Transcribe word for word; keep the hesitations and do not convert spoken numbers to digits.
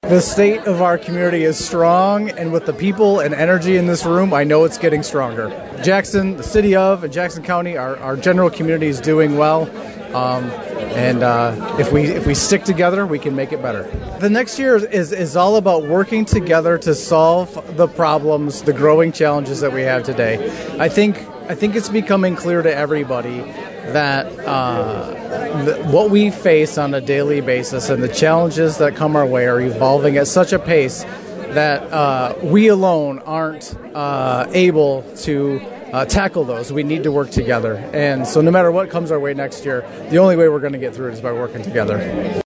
The state of our community is strong, and with the people and energy in this room, I know it's getting stronger. Jackson, the city of, and Jackson County, our, our general community is doing well. Um, and uh, if we if we stick together, we can make it better. The next year is, is all about working together to solve the problems, the growing challenges that we have today. I think I think it's becoming clear to everybody that uh, the, what we face on a daily basis and the challenges that come our way are evolving at such a pace that uh, we alone aren't uh, able to uh, tackle those. We need to work together. And so no matter what comes our way next year, the only way we're going to get through it is by working together.